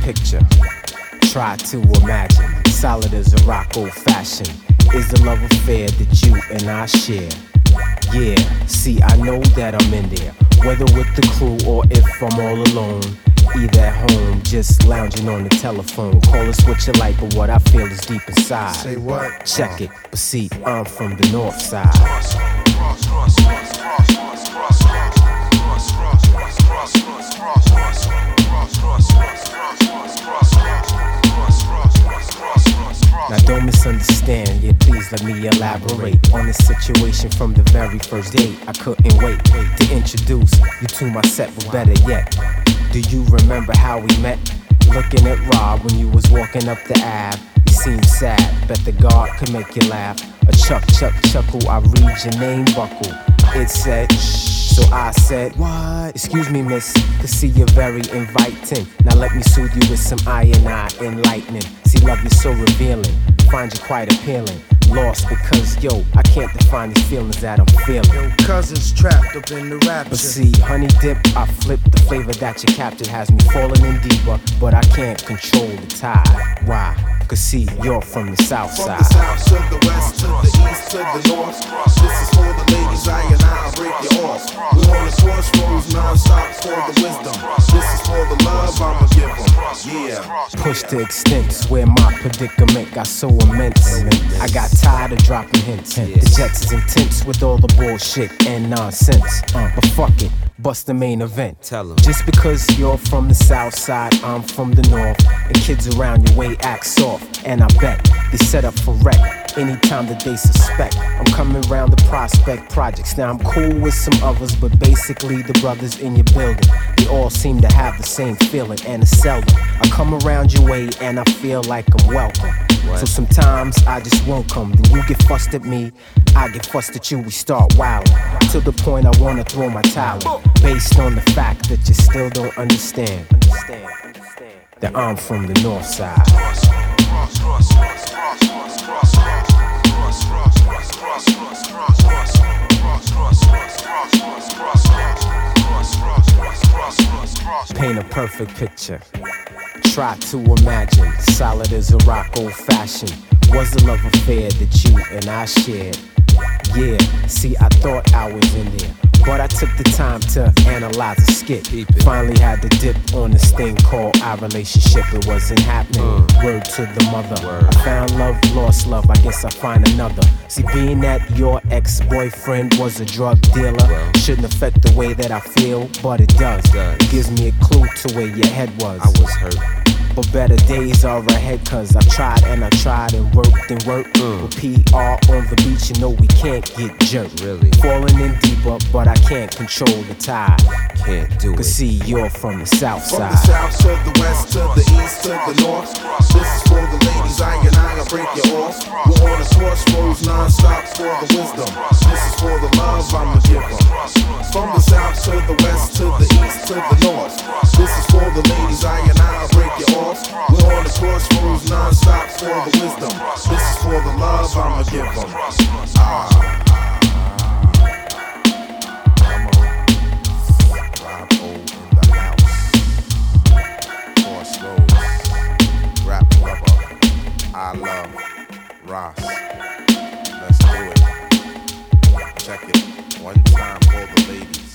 picture. Try to imagine, solid as a rock, old fashioned. Is the love affair that you and I share? Yeah, see, I know that I'm in there, whether with the crew or if I'm all alone. Either at home, just lounging on the telephone. Call us what you like, but what I feel is deep inside. Say what? Check it, but see, I'm from the north side. Now don't misunderstand, yeah, please let me elaborate on this situation from the very first date. I couldn't wait to introduce you to my set, but better yet, do you remember how we met? Looking at Rob when you was walking up the Ave. You seemed sad, bet the guard could make you laugh. A chuckle, I read your name buckle. It said, so I said, what? Excuse me, miss, could see you're very inviting. Now let me soothe you with some I enlightening. See, love you so revealing, find you quite appealing. Lost because, yo, I can't define these feelings that I'm feeling. Yo, cousins trapped up in the rapture. But see, honey dip, I flip the flavor that you captured has me falling in deeper, but I can't control the tide. Why? Cause see, you're from the south side. From the south to the west, to the east, to the north. This is for the ladies, I and I'll break you off. We're on the crossroads, non-stop for the wisdom. This is for the love I'ma give them. Yeah. Push to extents where my predicament got so immense. I got tired of dropping hints. The Jets is intense with all the bullshit and nonsense. But fuck it, bust the main event. Tell 'em. Just because you're from the south side, I'm from the north, and kids around your way act soft. And I bet they set up for wreck anytime that they suspect I'm coming round the Prospect Projects. Now I'm cool with some others, but basically the brothers in your building, they all seem to have the same feeling, and it's seldom I come around your way and I feel like I'm welcome. What? So sometimes I just won't come. Then you get fussed at me, I get fussed at you. We start wilding to the point I wanna throw my towel, based on the fact that you still don't understand that I'm from the north side. Paint a perfect picture. Try to imagine, solid as a rock, old fashioned. Was a love affair that you and I shared. Yeah, see, I thought I was in there, but I took the time to analyze a skit. Finally had to dip on this thing called our relationship. It wasn't happening. Word to the mother. I found love, lost love. I guess I'll find another. See, being that your ex-boyfriend was a drug dealer shouldn't affect the way that I feel, but it does. It gives me a clue to where your head was. I was hurt. But better days are ahead, cause I've tried and worked and worked. With PR on the beach, you know we can't get jerked. Really? Falling in deeper, but I can't control the tide. Can't do it. Cause see, you're from the south From side. the south to the west, to the east, to the north. This is for the ladies, I and I'll break you off. We're on the crossroads, non-stop for the wisdom. This is for the love I'ma give them. From the south to the west, to the east, to the north. This is for the ladies, I and I'll break you off. We're on the crossroads, non-stop for the wisdom. This is for the love I'ma give them. I love Ross. Let's do it. Check it one time for the ladies.